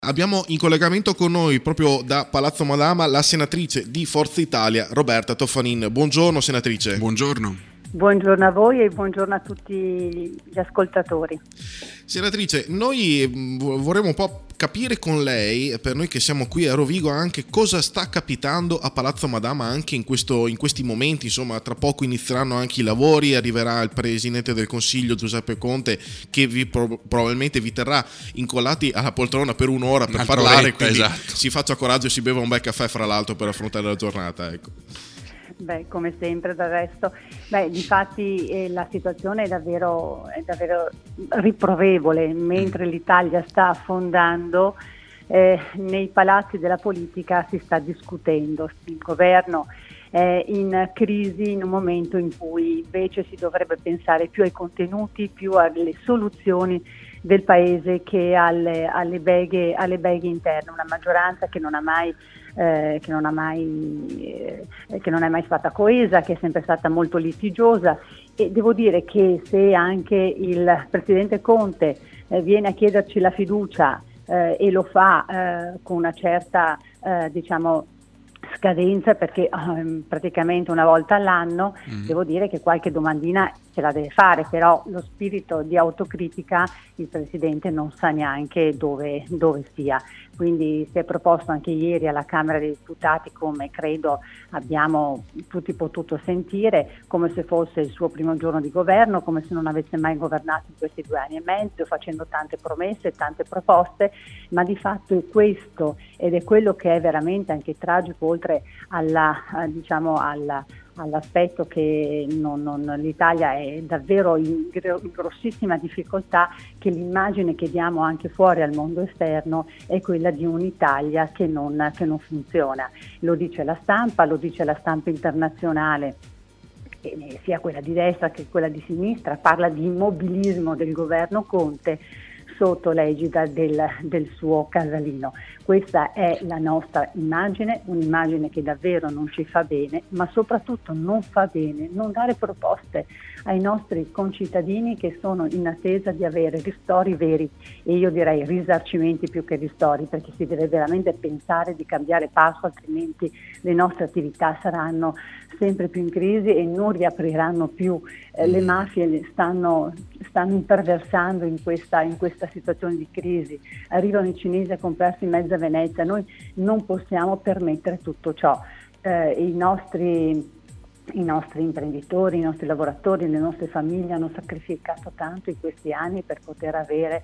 Abbiamo in collegamento con noi proprio da Palazzo Madama la senatrice di Forza Italia, Roberta Toffanin. Buongiorno senatrice. Buongiorno. Buongiorno a voi e buongiorno a tutti gli ascoltatori. Senatrice, noi vorremmo un po' capire con lei, per noi che siamo qui a Rovigo, anche cosa sta capitando a Palazzo Madama anche in questi momenti. Insomma, tra poco inizieranno anche i lavori, arriverà il Presidente del Consiglio Giuseppe Conte che probabilmente vi terrà incollati alla poltrona per un'ora per parlare, quindi esatto. Si faccia coraggio e si beva un bel caffè fra l'altro per affrontare la giornata, ecco. Beh, come sempre del resto, difatti la situazione è davvero riprovevole. Mentre l'Italia sta affondando, nei palazzi della politica si sta discutendo. Il governo è in crisi in un momento in cui invece si dovrebbe pensare più ai contenuti, più alle soluzioni del paese che alle beghe interne. Una maggioranza che non è mai stata coesa, che è sempre stata molto litigiosa, e devo dire che se anche il Presidente Conte viene a chiederci la fiducia e lo fa con una certa scadenza, perché praticamente una volta all'anno, devo dire che qualche domandina ce la deve fare, però lo spirito di autocritica il Presidente non sa neanche dove sia. Quindi si è proposto anche ieri alla Camera dei Deputati, come credo abbiamo tutti potuto sentire, come se fosse il suo primo giorno di governo, come se non avesse mai governato in questi 2 anni e mezzo, facendo tante promesse, tante proposte, ma di fatto è questo, ed è quello che è veramente anche tragico, oltre all'aspetto che l'Italia è davvero in grossissima difficoltà, che l'immagine che diamo anche fuori al mondo esterno è quella di un'Italia che non funziona. Lo dice la stampa internazionale, sia quella di destra che quella di sinistra, parla di immobilismo del governo Conte sotto l'egida del suo Casalino. Questa è la nostra immagine, un'immagine che davvero non ci fa bene, ma soprattutto non fa bene non dare proposte ai nostri concittadini che sono in attesa di avere ristori veri, e io direi risarcimenti più che ristori, perché si deve veramente pensare di cambiare passo, altrimenti le nostre attività saranno sempre più in crisi e non riapriranno più. Le mafie stanno imperversando in questa situazione di crisi. Arrivano i cinesi a comprarsi mezza Venezia. Noi non possiamo permettere tutto ciò. I nostri imprenditori, i nostri lavoratori, le nostre famiglie hanno sacrificato tanto in questi anni per poter avere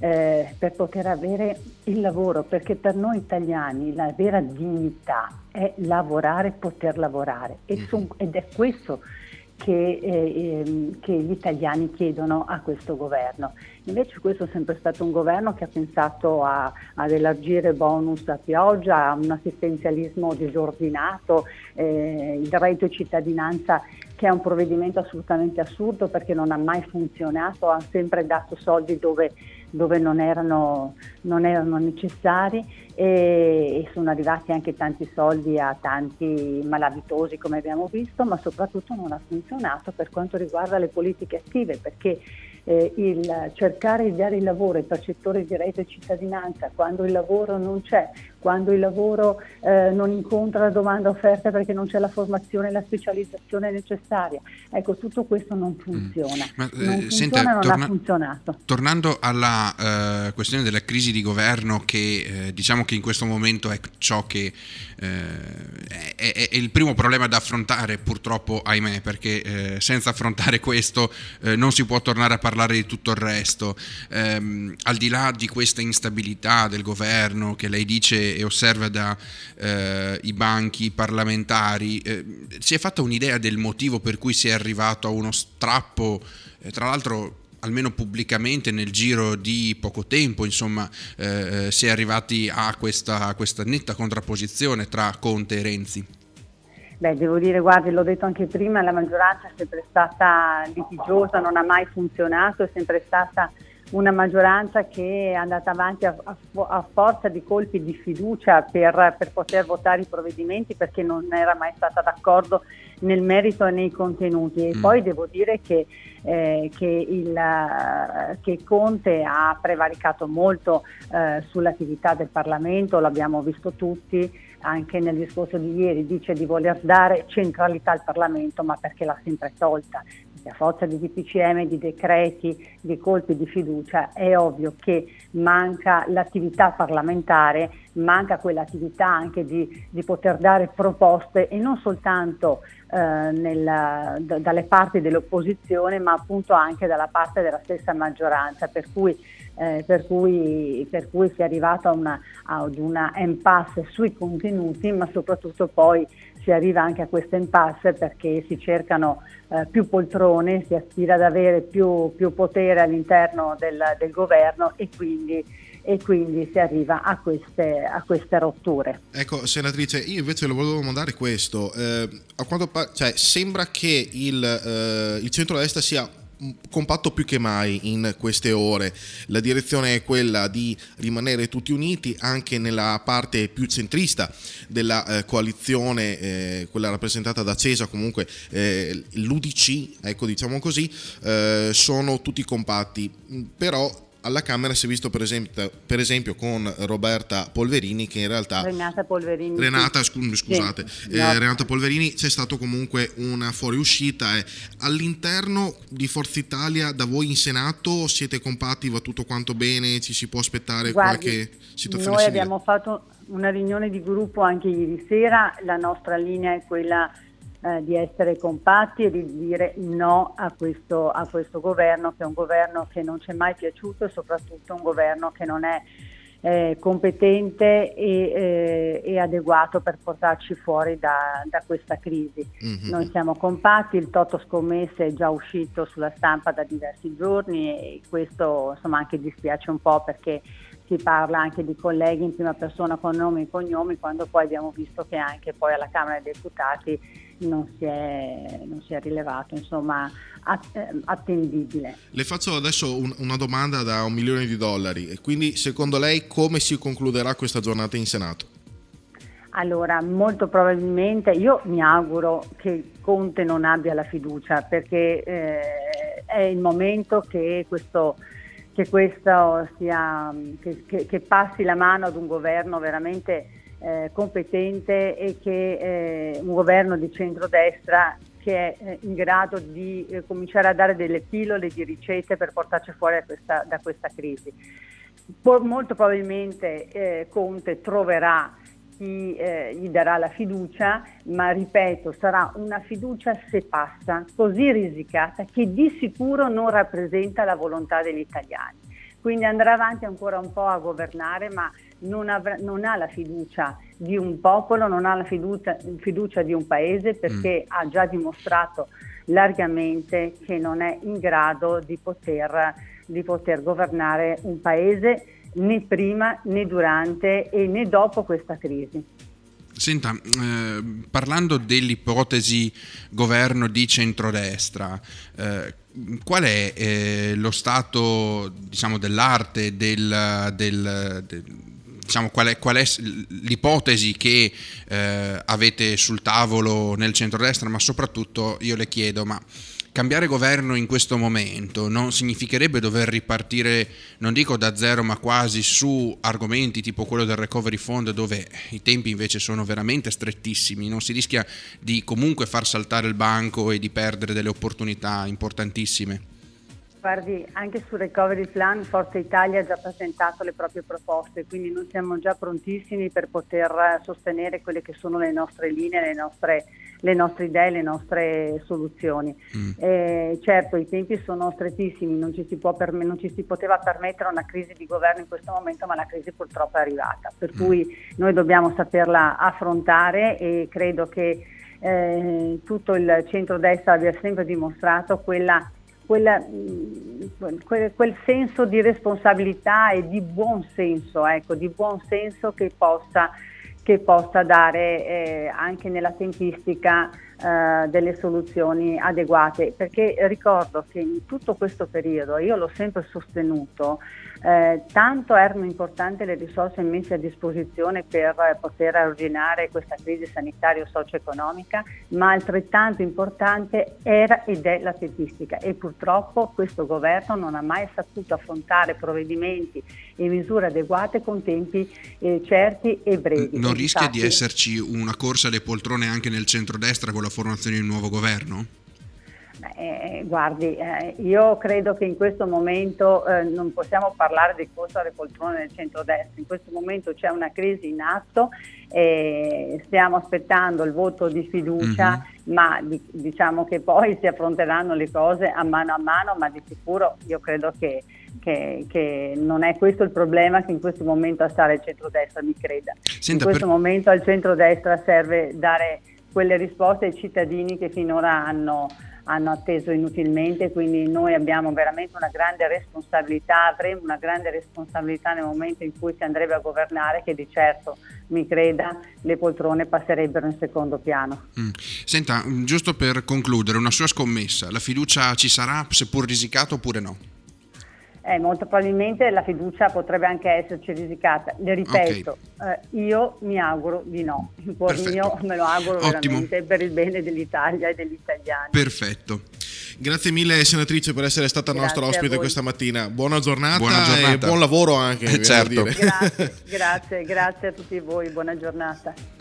il lavoro, perché per noi italiani la vera dignità è lavorare, poter lavorare, ed è questo che gli italiani chiedono a questo governo. Invece questo è sempre stato un governo che ha pensato ad elargire bonus a pioggia, a un assistenzialismo disordinato, il reddito di cittadinanza, che è un provvedimento assolutamente assurdo perché non ha mai funzionato, ha sempre dato soldi dove non erano necessari, e sono arrivati anche tanti soldi a tanti malavitosi, come abbiamo visto, ma soprattutto non ha funzionato per quanto riguarda le politiche attive, perché il cercare di dare il lavoro ai percettori di reddito di cittadinanza quando il lavoro non c'è, quando il lavoro non incontra la domanda offerta perché non c'è la formazione e la specializzazione necessaria. Ecco, tutto questo non funziona. Non ha funzionato. Tornando alla questione della crisi di governo, che diciamo che in questo momento è ciò che è il primo problema da affrontare, purtroppo, ahimè, perché senza affrontare questo non si può tornare a parlare di tutto il resto. Al di là di questa instabilità del governo che lei dice e osserva da i banchi parlamentari, si è fatta un'idea del motivo per cui si è arrivato a uno strappo, tra l'altro almeno pubblicamente nel giro di poco tempo, insomma, si è arrivati a questa netta contrapposizione tra Conte e Renzi? Devo dire, guardi, l'ho detto anche prima, la maggioranza è sempre stata litigiosa, non ha mai funzionato, è sempre stata una maggioranza che è andata avanti a forza di colpi di fiducia per poter votare i provvedimenti, perché non era mai stata d'accordo nel merito e nei contenuti. E poi devo dire che Conte ha prevaricato molto sull'attività del Parlamento, l'abbiamo visto tutti. Anche nel discorso di ieri dice di voler dare centralità al Parlamento, ma perché l'ha sempre tolta? Perché a forza di DPCM, di decreti, di colpi di fiducia, è ovvio che manca l'attività parlamentare, manca quell'attività anche di poter dare proposte, e non soltanto dalle parti dell'opposizione, ma appunto anche dalla parte della stessa maggioranza, per cui si è arrivato ad una impasse sui contenuti, ma soprattutto poi si arriva anche a questa impasse perché si cercano più poltrone, si aspira ad avere più potere all'interno del governo, e quindi si arriva a queste rotture. Ecco, senatrice, io invece le volevo domandare questo. A quanto sembra che il centrodestra sia compatto più che mai in queste ore. La direzione è quella di rimanere tutti uniti anche nella parte più centrista della coalizione, quella rappresentata da Cesa, comunque l'UDC, ecco, diciamo così, sono tutti compatti, però alla Camera si è visto per esempio con Roberta Polverini che in realtà Renata Polverini c'è stato comunque una fuoriuscita. All'interno di Forza Italia, da voi in Senato siete compatti, va tutto quanto bene, ci si può aspettare qualche situazione noi simile? Abbiamo fatto una riunione di gruppo anche ieri sera, la nostra linea è quella di essere compatti e di dire no a questo governo, che è un governo che non ci è mai piaciuto, e soprattutto un governo che non è competente e adeguato per portarci fuori da questa crisi. Noi siamo compatti, il Toto Scommesse è già uscito sulla stampa da diversi giorni, e questo insomma anche dispiace un po', perché si parla anche di colleghi in prima persona con nomi e cognomi, quando poi abbiamo visto che anche poi alla Camera dei Deputati non si è rilevato, insomma, attendibile. Le faccio adesso una domanda da $1 milione, e quindi secondo lei come si concluderà questa giornata in Senato? Allora, molto probabilmente, io mi auguro che Conte non abbia la fiducia, perché è il momento che passi la mano ad un governo veramente competente, e che un governo di centrodestra che è in grado di cominciare a dare delle pillole di ricette per portarci fuori da questa crisi. Molto probabilmente Conte troverà chi gli darà la fiducia, ma ripeto, sarà una fiducia, se passa, così risicata che di sicuro non rappresenta la volontà degli italiani. Quindi andrà avanti ancora un po' a governare, ma non ha la fiducia di un popolo, non ha la fiducia di un paese, perché ha già dimostrato largamente che non è in grado di poter governare un paese, né prima, né durante e né dopo questa crisi. Senta, parlando dell'ipotesi governo di centrodestra, qual è lo stato, diciamo, dell'arte diciamo, qual è l'ipotesi che avete sul tavolo nel centrodestra? Ma soprattutto io le chiedo, ma cambiare governo in questo momento non significherebbe dover ripartire, non dico da zero, ma quasi, su argomenti tipo quello del recovery fund, dove i tempi invece sono veramente strettissimi? Non si rischia di comunque far saltare il banco e di perdere delle opportunità importantissime? Guardi, anche sul recovery plan Forza Italia ha già presentato le proprie proposte, quindi noi siamo già prontissimi per poter sostenere quelle che sono le nostre linee, le nostre idee, le nostre soluzioni. Certo, i tempi sono strettissimi, non ci si poteva permettere una crisi di governo in questo momento, ma la crisi purtroppo è arrivata, per cui noi dobbiamo saperla affrontare, e credo che tutto il centrodestra abbia sempre dimostrato quel senso di responsabilità e di buon senso, che possa dare anche nella tempistica delle soluzioni adeguate, perché ricordo che in tutto questo periodo, io l'ho sempre sostenuto, tanto erano importanti le risorse messe a disposizione per poter arginare questa crisi sanitario-socio-economica, ma altrettanto importante era ed è la tempistica, e purtroppo questo governo non ha mai saputo affrontare provvedimenti e misure adeguate con tempi certi e brevi. Non rischia di esserci una corsa alle poltrone anche nel centrodestra con la formazione di un nuovo governo? Guardi, io credo che in questo momento non possiamo parlare di corsa alle poltrone del centrodestra. In questo momento c'è una crisi in atto, stiamo aspettando il voto di fiducia, ma diciamo che poi si affronteranno le cose a mano, ma di sicuro io credo che non è questo il problema che in questo momento ha stare il centrodestra, mi creda. In questo momento al centrodestra serve dare quelle risposte ai cittadini che finora hanno atteso inutilmente, quindi noi abbiamo veramente una grande responsabilità, avremo una grande responsabilità nel momento in cui si andrebbe a governare, che di certo, mi creda, le poltrone passerebbero in secondo piano. Senta, giusto per concludere, una sua scommessa, la fiducia ci sarà, seppur risicata, oppure no? Molto probabilmente la fiducia potrebbe anche esserci risicata. Le ripeto, io mi auguro di no. Io me lo auguro veramente per il bene dell'Italia e degli italiani. Perfetto. Grazie mille senatrice per essere stata nostra ospite questa mattina. Buona giornata e buon lavoro anche. Certo. Grazie a tutti voi, buona giornata.